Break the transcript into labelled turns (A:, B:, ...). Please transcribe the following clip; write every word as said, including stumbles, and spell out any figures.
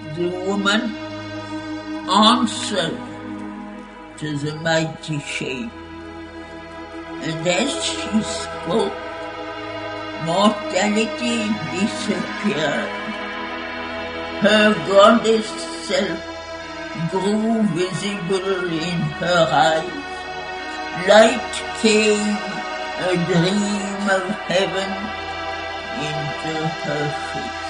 A: The woman answered to the mighty shape, and as she spoke, mortality disappeared. Her goddess self grew visible in her eyes. Light came, a dream of heaven, into her face.